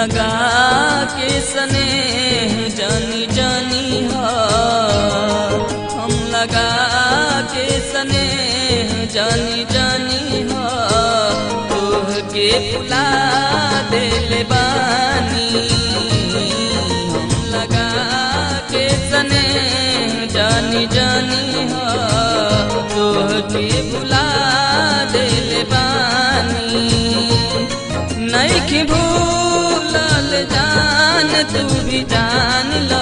लगा के स्नेह जानी जानी हो, हम लगा के स्नेह जानी जानी हो, तोहके भुला देले बानी। हम लगा के स्नेह जानी जानी हो, तोहके भुला देले बानी। नइखी भूलल जान तू भी जान ला,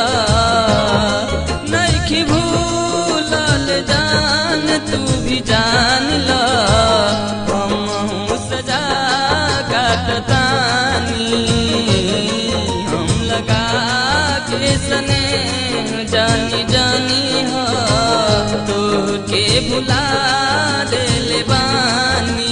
नइखी भूलल जान तू भी जान ला। हम सजा काटतानी, हम लगा के स्नेह जानी जानी हो, तोहके भुला देले बानी।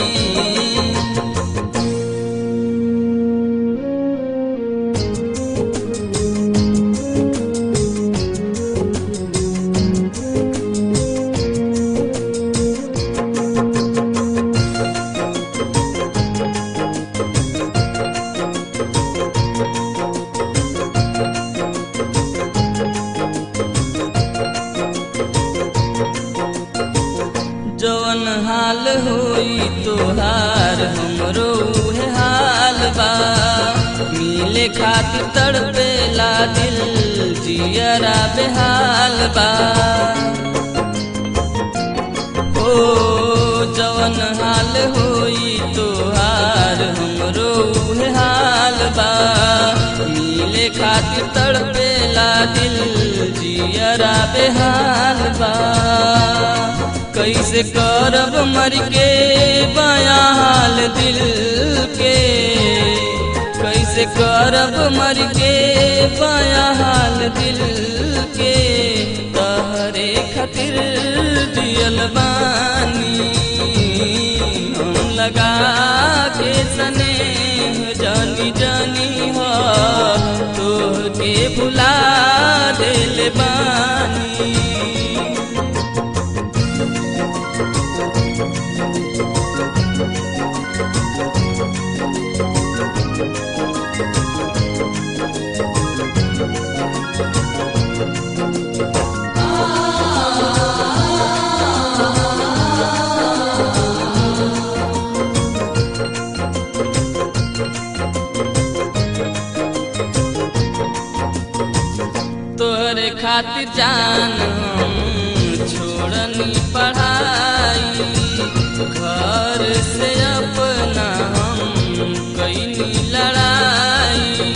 जवन हाल होई तोहार हमरो उहे हाल बा। मिले खातिर तड़पेला दिल जियरा बेहाल बा। ओ जवन हाल होई तोहार हमरो उहे हाल बा। मिले खातिर तड़पेला दिल जियरा बेहाल बा। कैसे करब मर के बयां हाल दिल के, कैसे करब मर के बयां हाल दिल के। तहरे खातिर जियल बानी, हम लगा के स्नेह जानी जानी हो, तोहके भुला देले बानी। तोहरे खातिर जान हम छोड़नी पढ़ाई, घर से अपना हम कईनी लड़ाई।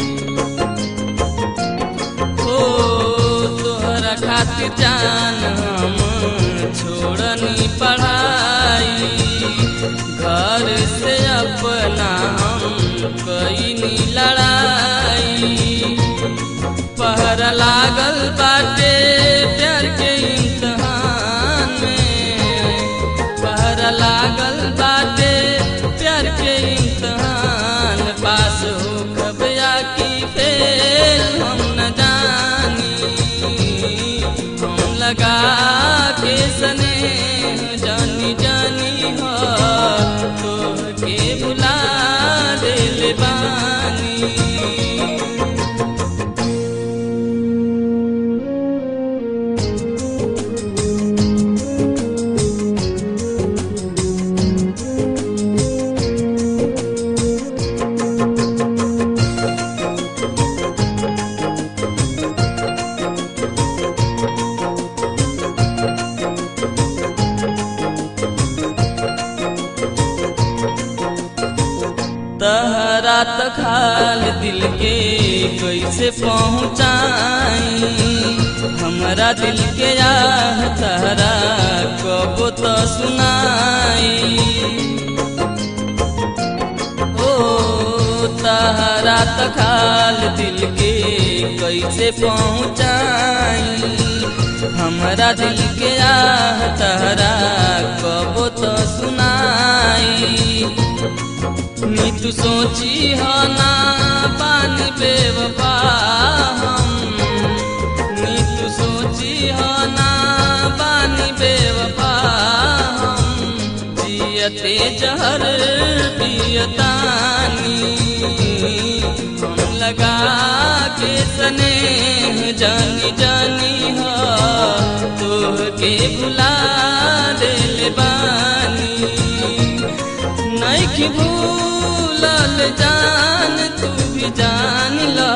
हो तोहरा खातिर जान हम छोड़नी पढ़ाई, घर से अपना हम कईनी लड़ाई। पहरा लागल बाटे प्यार के इम्तिहान में, पहरा लागल बाटे प्यार के इम्तिहान। पास हो कब या की फेल हम न जानी, हम लगा के स्नेह जानी जानी हो, तोहके भुला देले बानी। तहरा तक हाल दिल के कैसे पहुँचाई, हमरा दिल के आह तहरा कब तो सुनाई। ओ तहरा तक हाल दिल के कैसे पहुँचाई, हमरा दिल के आह तहरा कब तो सुनाई। नीतू सोची हो ना पानी बेवफा हम, नीतू सोची हो ना पानी बेवफा हम। जियते जहर पियतानी, लगा के स्नेह जानी जानी हो तोहके भुला दिल बानी नइखे भूलल जान तू भी जान ला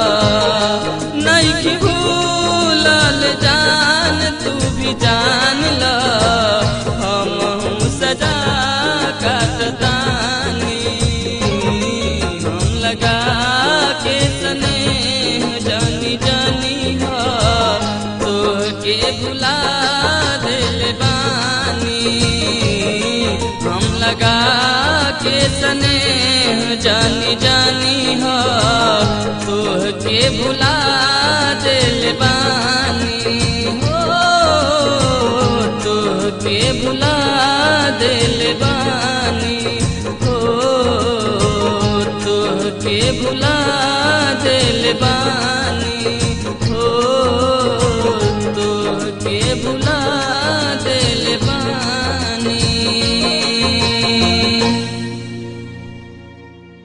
नइखे भूलल जान तू भी जान ला हम सजा काटतानी हम लगा के स्नेह जानी जानी हो तोहके भुला दिल बानी हम लगा के स्नेह जानी जानी हो तोहके भुला दिल बानी हो तोहके भुला दिल बानी हो तोहके भुला दिल बानी।